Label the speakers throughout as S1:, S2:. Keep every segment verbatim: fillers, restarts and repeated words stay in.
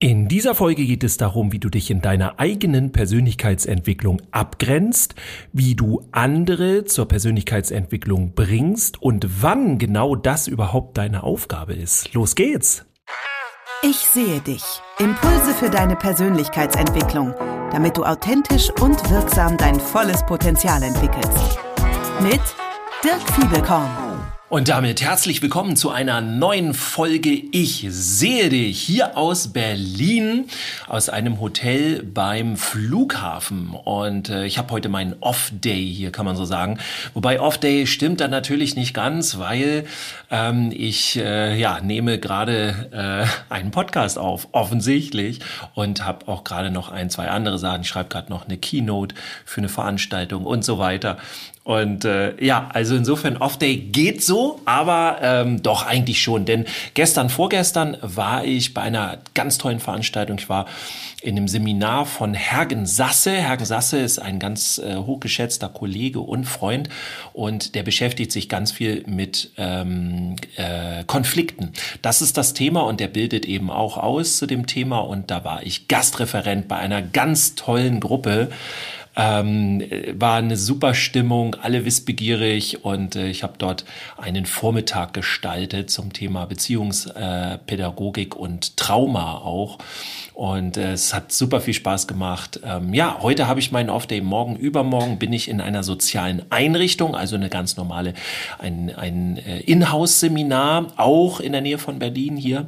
S1: In dieser Folge geht es darum, wie du dich in deiner eigenen Persönlichkeitsentwicklung abgrenzt, wie du andere zur Persönlichkeitsentwicklung bringst und wann genau das überhaupt deine Aufgabe ist. Los geht's!
S2: Ich sehe dich. Impulse für deine Persönlichkeitsentwicklung, damit du authentisch und wirksam dein volles Potenzial entwickelst. Mit Dirk Fiebelkorn.
S1: Und damit herzlich willkommen zu einer neuen Folge Ich sehe dich hier aus Berlin, aus einem Hotel beim Flughafen. Und äh, ich habe heute meinen Off-Day hier, kann man so sagen. Wobei Off-Day stimmt dann natürlich nicht ganz, weil ähm, ich äh, ja nehme gerade äh, einen Podcast auf, offensichtlich. Und habe auch gerade noch ein, zwei andere Sachen. Ich schreibe gerade noch eine Keynote für eine Veranstaltung und so weiter. Und äh, ja, also insofern Off-Day geht so, aber ähm, doch eigentlich schon. Denn gestern, vorgestern war ich bei einer ganz tollen Veranstaltung. Ich war in einem Seminar von Hergen Sasse. Hergen Sasse ist ein ganz äh, hochgeschätzter Kollege und Freund und der beschäftigt sich ganz viel mit ähm, äh, Konflikten. Das ist das Thema und der bildet eben auch aus zu dem Thema. Und da war ich Gastreferent bei einer ganz tollen Gruppe. Ähm, war eine super Stimmung, alle wissbegierig und äh, ich habe dort einen Vormittag gestaltet zum Thema Beziehungspädagogik äh, und Trauma auch und äh, es hat super viel Spaß gemacht. Ähm, ja, heute habe ich meinen Off-Day, morgen, übermorgen bin ich in einer sozialen Einrichtung, also eine ganz normale, ein, ein äh, Inhouse-Seminar, auch in der Nähe von Berlin hier.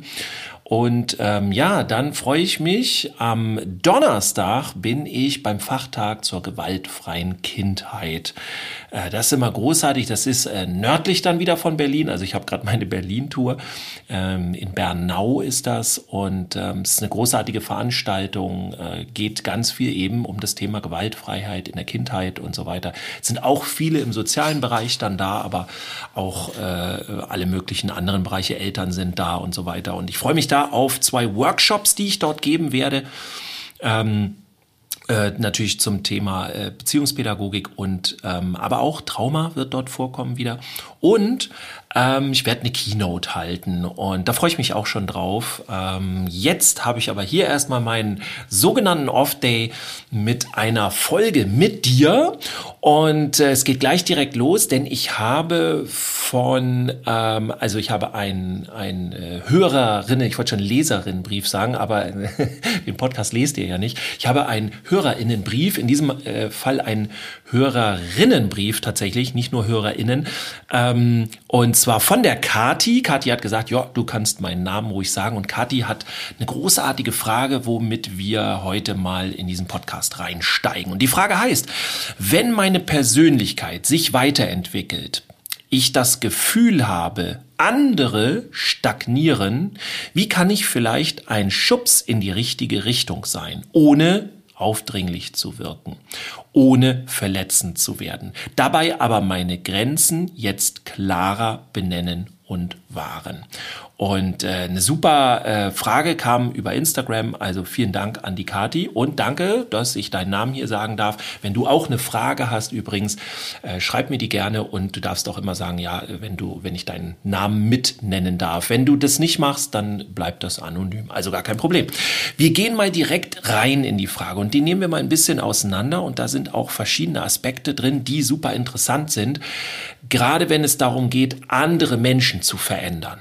S1: Und ähm, ja, dann freue ich mich. Am Donnerstag bin ich beim Fachtag zur gewaltfreien Kindheit. Äh, das ist immer großartig. Das ist äh, nördlich dann wieder von Berlin. Also ich habe gerade meine Berlin-Tour. Ähm, in Bernau ist das. Und ähm, es ist eine großartige Veranstaltung. Äh, geht ganz viel eben um das Thema Gewaltfreiheit in der Kindheit und so weiter. Es sind auch viele im sozialen Bereich dann da, aber auch äh, alle möglichen anderen Bereiche. Eltern sind da und so weiter. Und ich freue mich da auf zwei Workshops, die ich dort geben werde. Ähm, äh, natürlich zum Thema äh, Beziehungspädagogik und ähm, aber auch Trauma wird dort vorkommen wieder. Und ähm, ich werde eine Keynote halten und da freue ich mich auch schon drauf. Ähm, jetzt habe ich aber hier erstmal meinen sogenannten Off-Day mit einer Folge mit dir und äh, es geht gleich direkt los, denn ich habe von, ähm, also ich habe ein, ein äh, Hörerinnen, ich wollte schon Leserinnenbrief sagen, aber den Podcast lest ihr ja nicht. Ich habe einen Hörerinnenbrief, in diesem äh, Fall einen Hörerinnenbrief tatsächlich, nicht nur Hörerinnen, ähm, und zwar von der Kathi. Kathi hat gesagt, ja, du kannst meinen Namen ruhig sagen. Und Kathi hat eine großartige Frage, womit wir heute mal in diesen Podcast reinsteigen. Und die Frage heißt, wenn meine Persönlichkeit sich weiterentwickelt, ich das Gefühl habe, andere stagnieren, wie kann ich vielleicht ein Schubs in die richtige Richtung sein, ohne aufdringlich zu wirken, ohne verletzend zu werden. Dabei aber meine Grenzen jetzt klarer benennen und wahren. Und äh, eine super äh, Frage kam über Instagram, also vielen Dank an die Kathi und danke, dass ich deinen Namen hier sagen darf. Wenn du auch eine Frage hast übrigens, äh, schreib mir die gerne und du darfst auch immer sagen, ja, wenn du, wenn ich deinen Namen mit nennen darf. Wenn du das nicht machst, dann bleibt das anonym, also gar kein Problem. Wir gehen mal direkt rein in die Frage und die nehmen wir mal ein bisschen auseinander und da sind auch verschiedene Aspekte drin, die super interessant sind, gerade wenn es darum geht, andere Menschen zu verändern.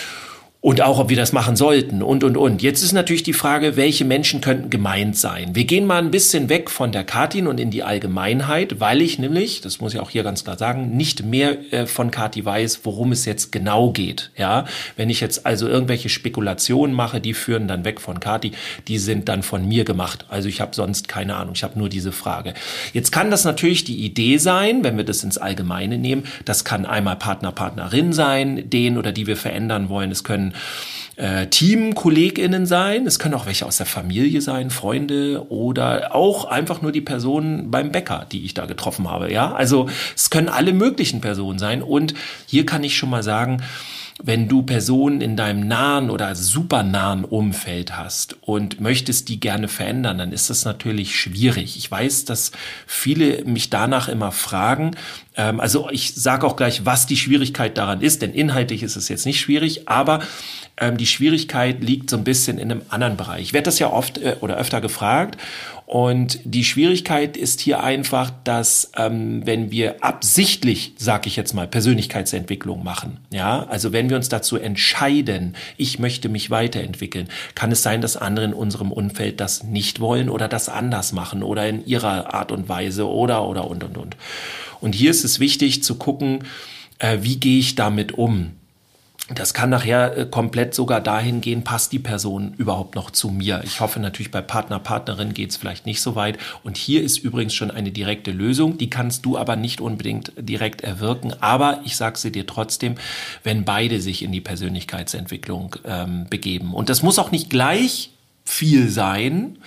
S1: Und auch, ob wir das machen sollten und, und, und. Jetzt ist natürlich die Frage, welche Menschen könnten gemeint sein. Wir gehen mal ein bisschen weg von der Kathi und in die Allgemeinheit, weil ich nämlich, das muss ich auch hier ganz klar sagen, nicht mehr äh, von Kathi weiß, worum es jetzt genau geht. Ja, wenn ich jetzt also irgendwelche Spekulationen mache, die führen dann weg von Kathi, die sind dann von mir gemacht. Also ich habe sonst keine Ahnung, ich habe nur diese Frage. Jetzt kann das natürlich die Idee sein, wenn wir das ins Allgemeine nehmen, das kann einmal Partner, Partnerin sein, den oder die wir verändern wollen. Es können äh, Teamkolleginnen sein, es können auch welche aus der Familie sein, Freunde oder auch einfach nur die Personen beim Bäcker, die ich da getroffen habe. Ja, also es können alle möglichen Personen sein und hier kann ich schon mal sagen, wenn du Personen in deinem nahen oder super nahen Umfeld hast und möchtest die gerne verändern, dann ist das natürlich schwierig. Ich weiß, dass viele mich danach immer fragen, Ähm, also ich sage auch gleich, was die Schwierigkeit daran ist, denn inhaltlich ist es jetzt nicht schwierig, aber ähm, die Schwierigkeit liegt so ein bisschen in einem anderen Bereich. Ich werde das ja oft äh, oder öfter gefragt. Und die Schwierigkeit ist hier einfach, dass ähm, wenn wir absichtlich, sage ich jetzt mal, Persönlichkeitsentwicklung machen, ja, also wenn wir uns dazu entscheiden, ich möchte mich weiterentwickeln, kann es sein, dass andere in unserem Umfeld das nicht wollen oder das anders machen oder in ihrer Art und Weise oder oder und und und. Und hier ist es wichtig zu gucken, äh, wie gehe ich damit um? Das kann nachher äh, komplett sogar dahin gehen, passt die Person überhaupt noch zu mir? Ich hoffe natürlich, bei Partner, Partnerin geht es vielleicht nicht so weit. Und hier ist übrigens schon eine direkte Lösung. Die kannst du aber nicht unbedingt direkt erwirken. Aber ich sage sie dir trotzdem, wenn beide sich in die Persönlichkeitsentwicklung ähm, begeben. Und das muss auch nicht gleich viel sein.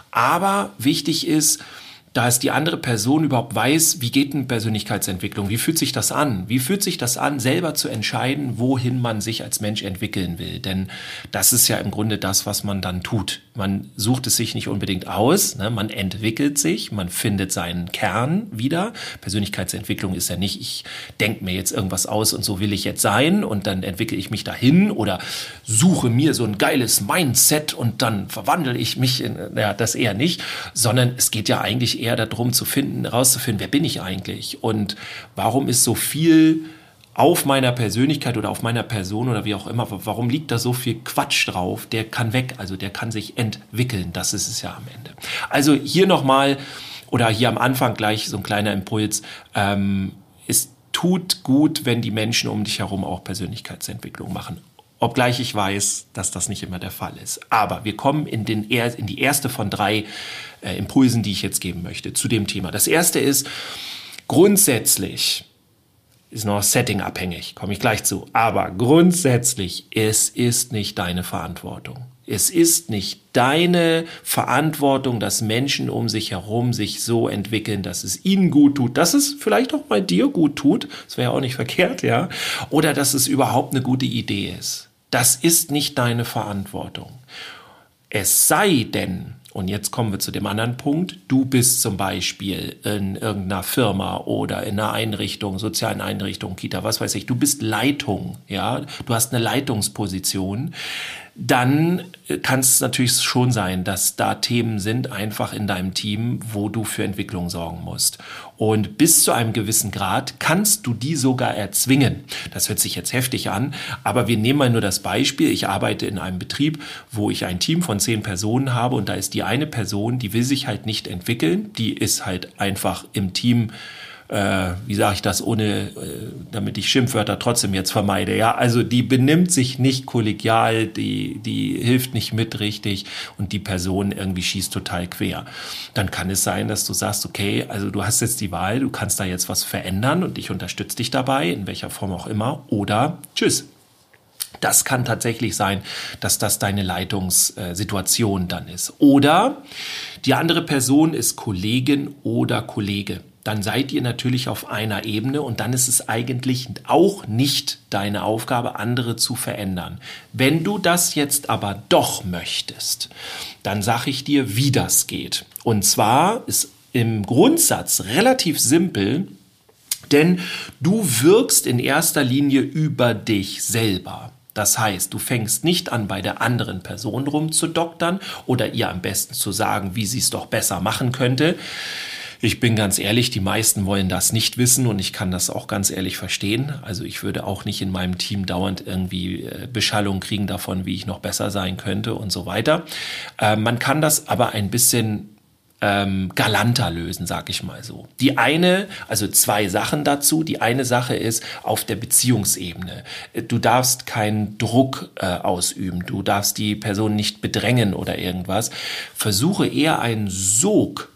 S1: Aber wichtig ist, dass die andere Person überhaupt weiß, wie geht eine Persönlichkeitsentwicklung, wie fühlt sich das an? Wie fühlt sich das an, selber zu entscheiden, wohin man sich als Mensch entwickeln will? Denn das ist ja im Grunde das, was man dann tut. Man sucht es sich nicht unbedingt aus, ne? Man entwickelt sich, man findet seinen Kern wieder. Persönlichkeitsentwicklung ist ja nicht, ich denke mir jetzt irgendwas aus und so will ich jetzt sein und dann entwickle ich mich dahin oder suche mir so ein geiles Mindset und dann verwandle ich mich in, ja, das eher nicht, sondern es geht ja eigentlich eher darum zu finden, herauszufinden, wer bin ich eigentlich und warum ist so viel auf meiner Persönlichkeit oder auf meiner Person oder wie auch immer, warum liegt da so viel Quatsch drauf? Der kann weg, also der kann sich entwickeln, das ist es ja am Ende. Also hier nochmal oder hier am Anfang gleich so ein kleiner Impuls, ähm, es tut gut, wenn die Menschen um dich herum auch Persönlichkeitsentwicklung machen. Obgleich ich weiß, dass das nicht immer der Fall ist. Aber wir kommen in, den, in die erste von drei äh, Impulsen, die ich jetzt geben möchte zu dem Thema. Das erste ist, grundsätzlich, ist noch Setting abhängig, komme ich gleich zu, aber grundsätzlich, es ist nicht deine Verantwortung. Es ist nicht deine Verantwortung, dass Menschen um sich herum sich so entwickeln, dass es ihnen gut tut, dass es vielleicht auch bei dir gut tut, das wäre auch nicht verkehrt, ja, oder dass es überhaupt eine gute Idee ist. Das ist nicht deine Verantwortung. Es sei denn, und jetzt kommen wir zu dem anderen Punkt, du bist zum Beispiel in irgendeiner Firma oder in einer Einrichtung, sozialen Einrichtung, Kita, was weiß ich, du bist Leitung, ja, du hast eine Leitungsposition, dann kann es natürlich schon sein, dass da Themen sind einfach in deinem Team, wo du für Entwicklung sorgen musst. Und bis zu einem gewissen Grad kannst du die sogar erzwingen. Das hört sich jetzt heftig an, aber wir nehmen mal nur das Beispiel. Ich arbeite in einem Betrieb, wo ich ein Team von zehn Personen habe und da ist die eine Person, die will sich halt nicht entwickeln. Die ist halt einfach im Team, äh, wie sage ich das, ohne, äh, damit ich Schimpfwörter trotzdem jetzt vermeide. Ja, also die benimmt sich nicht kollegial, die, die hilft nicht mit richtig und die Person irgendwie schießt total quer. Dann kann es sein, dass du sagst, okay, also du hast jetzt die Wahl, du kannst da jetzt was verändern und ich unterstütze dich dabei, in welcher Form auch immer, oder tschüss. Das kann tatsächlich sein, dass das deine Leitungssituation dann ist. Oder die andere Person ist Kollegin oder Kollege. Dann seid ihr natürlich auf einer Ebene und dann ist es eigentlich auch nicht deine Aufgabe, andere zu verändern. Wenn du das jetzt aber doch möchtest, dann sage ich dir, wie das geht. Und zwar ist im Grundsatz relativ simpel, denn du wirkst in erster Linie über dich selber. Das heißt, du fängst nicht an, bei der anderen Person rumzudoktern oder ihr am besten zu sagen, wie sie es doch besser machen könnte. Ich bin ganz ehrlich, die meisten wollen das nicht wissen und ich kann das auch ganz ehrlich verstehen. Also ich würde auch nicht in meinem Team dauernd irgendwie Beschallung kriegen davon, wie ich noch besser sein könnte und so weiter. Äh, man kann das aber ein bisschen ähm, galanter lösen, sag ich mal so. Die eine, also zwei Sachen dazu. Die eine Sache ist auf der Beziehungsebene. Du darfst keinen Druck äh, ausüben. Du darfst die Person nicht bedrängen oder irgendwas. Versuche eher einen Sog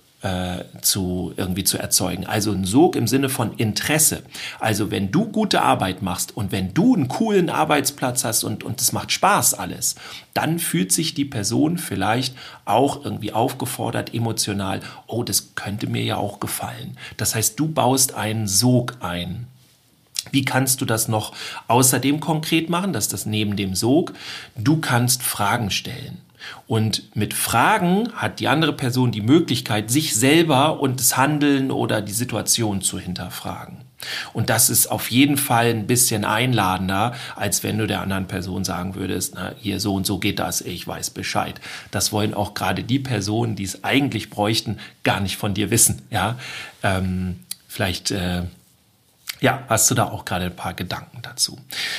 S1: zu irgendwie zu erzeugen. Also ein Sog im Sinne von Interesse. Also wenn du gute Arbeit machst und wenn du einen coolen Arbeitsplatz hast und und es macht Spaß alles, dann fühlt sich die Person vielleicht auch irgendwie aufgefordert, emotional, oh, das könnte mir ja auch gefallen. Das heißt, du baust einen Sog ein. Wie kannst du das noch außerdem konkret machen? Das ist das neben dem Sog. Du kannst Fragen stellen. Und mit Fragen hat die andere Person die Möglichkeit, sich selber und das Handeln oder die Situation zu hinterfragen. Und das ist auf jeden Fall ein bisschen einladender, als wenn du der anderen Person sagen würdest, na, hier so und so geht das, ich weiß Bescheid. Das wollen auch gerade die Personen, die es eigentlich bräuchten, gar nicht von dir wissen. Ja, ähm, vielleicht äh, ja, hast du da auch gerade ein paar Gedanken dazu.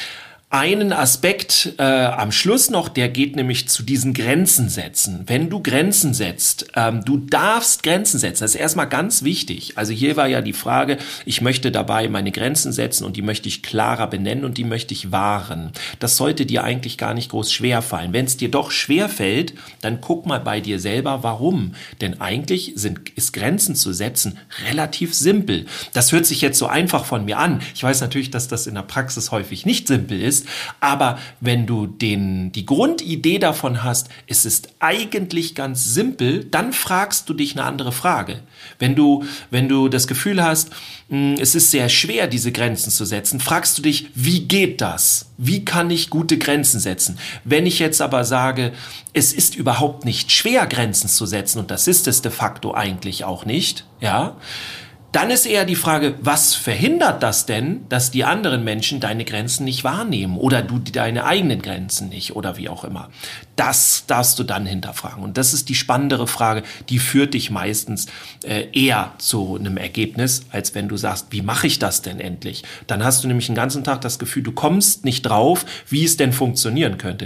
S1: Einen Aspekt äh, am Schluss noch, der geht nämlich zu diesen Grenzen setzen. Wenn du Grenzen setzt, ähm, du darfst Grenzen setzen. Das ist erstmal ganz wichtig. Also hier war ja die Frage, ich möchte dabei meine Grenzen setzen und die möchte ich klarer benennen und die möchte ich wahren. Das sollte dir eigentlich gar nicht groß schwer fallen. Wenn es dir doch schwer fällt, dann guck mal bei dir selber, warum. Denn eigentlich sind, ist Grenzen zu setzen relativ simpel. Das hört sich jetzt so einfach von mir an. Ich weiß natürlich, dass das in der Praxis häufig nicht simpel ist. Aber wenn du den, die Grundidee davon hast, es ist eigentlich ganz simpel, dann fragst du dich eine andere Frage. Wenn du, wenn du das Gefühl hast, mh, es ist sehr schwer, diese Grenzen zu setzen, fragst du dich, wie geht das? Wie kann ich gute Grenzen setzen? Wenn ich jetzt aber sage, es ist überhaupt nicht schwer, Grenzen zu setzen, und das ist es de facto eigentlich auch nicht, ja, dann ist eher die Frage, was verhindert das denn, dass die anderen Menschen deine Grenzen nicht wahrnehmen oder du deine eigenen Grenzen nicht oder wie auch immer. Das darfst du dann hinterfragen. Und das ist die spannendere Frage, die führt dich meistens äh, eher zu einem Ergebnis, als wenn du sagst, wie mache ich das denn endlich? Dann hast du nämlich den ganzen Tag das Gefühl, du kommst nicht drauf, wie es denn funktionieren könnte.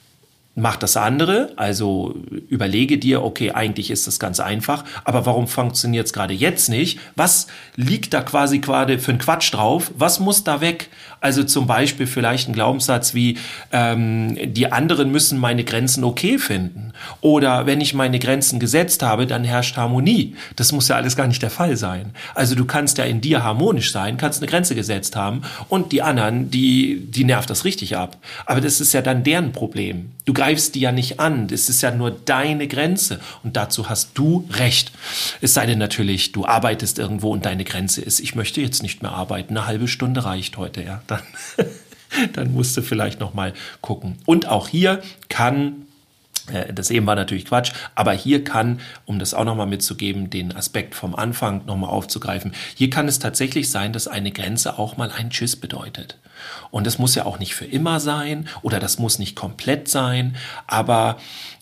S1: Mach das andere, also überlege dir, okay, eigentlich ist das ganz einfach, aber warum funktioniert es gerade jetzt nicht? Was liegt da quasi gerade für ein Quatsch drauf? Was muss da weg? Also zum Beispiel vielleicht ein Glaubenssatz wie, ähm, die anderen müssen meine Grenzen okay finden. Oder wenn ich meine Grenzen gesetzt habe, dann herrscht Harmonie. Das muss ja alles gar nicht der Fall sein. Also du kannst ja in dir harmonisch sein, kannst eine Grenze gesetzt haben und die anderen, die, die nervt das richtig ab. Aber das ist ja dann deren Problem. Du greifst die ja nicht an. Das ist ja nur deine Grenze. Und dazu hast du Recht. Es sei denn natürlich, du arbeitest irgendwo und deine Grenze ist, ich möchte jetzt nicht mehr arbeiten. Eine halbe Stunde reicht heute, ja. Dann, dann musst du vielleicht noch mal gucken. Und auch hier kann, äh, das eben war natürlich Quatsch, aber hier kann, um das auch noch mal mitzugeben, den Aspekt vom Anfang noch mal aufzugreifen, hier kann es tatsächlich sein, dass eine Grenze auch mal ein Tschüss bedeutet. Und das muss ja auch nicht für immer sein oder das muss nicht komplett sein, aber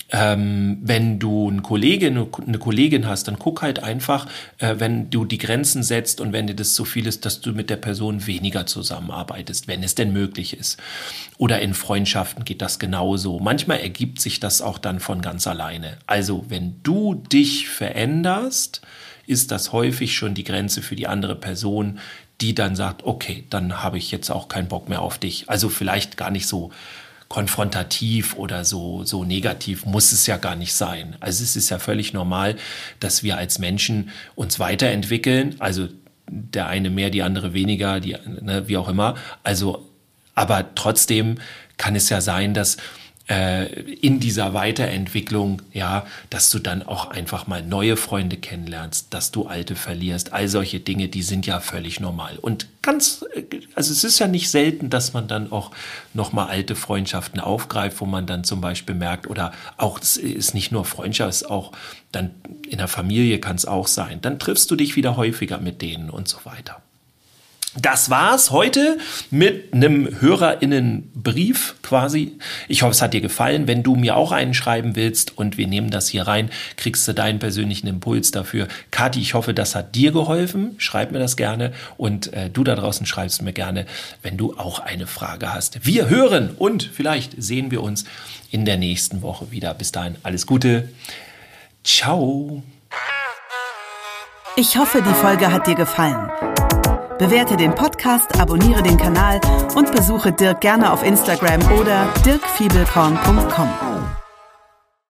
S1: ähm, wenn du einen Kollege, eine, eine Kollegin hast, dann guck halt einfach, äh, wenn du die Grenzen setzt und wenn dir das so viel ist, dass du mit der Person weniger zusammenarbeitest, wenn es denn möglich ist. Oder in Freundschaften geht das genauso. Manchmal ergibt sich das auch dann von ganz alleine. Also wenn du dich veränderst, ist das häufig schon die Grenze für die andere Person, die dann sagt, okay, dann habe ich jetzt auch keinen Bock mehr auf dich. Also vielleicht gar nicht so konfrontativ oder so, so negativ muss es ja gar nicht sein. Also es ist ja völlig normal, dass wir als Menschen uns weiterentwickeln. Also der eine mehr, die andere weniger, die, ne, wie auch immer. Also, aber trotzdem kann es ja sein, dass in dieser Weiterentwicklung, ja, dass du dann auch einfach mal neue Freunde kennenlernst, dass du alte verlierst, all solche Dinge, die sind ja völlig normal. Und ganz, also es ist ja nicht selten, dass man dann auch nochmal alte Freundschaften aufgreift, wo man dann zum Beispiel merkt, oder auch, es ist nicht nur Freundschaft, es ist auch dann in der Familie kann es auch sein. Dann triffst du dich wieder häufiger mit denen und so weiter. Das war's heute mit einem HörerInnenbrief quasi. Ich hoffe, es hat dir gefallen. Wenn du mir auch einen schreiben willst und wir nehmen das hier rein, kriegst du deinen persönlichen Impuls dafür. Kathi, ich hoffe, das hat dir geholfen. Schreib mir das gerne und äh, du da draußen schreibst mir gerne, wenn du auch eine Frage hast. Wir hören und vielleicht sehen wir uns in der nächsten Woche wieder. Bis dahin, alles Gute. Ciao.
S2: Ich hoffe, die Folge hat dir gefallen. Bewerte den Podcast, abonniere den Kanal und besuche Dirk gerne auf Instagram oder dirk fiebelkorn punkt com.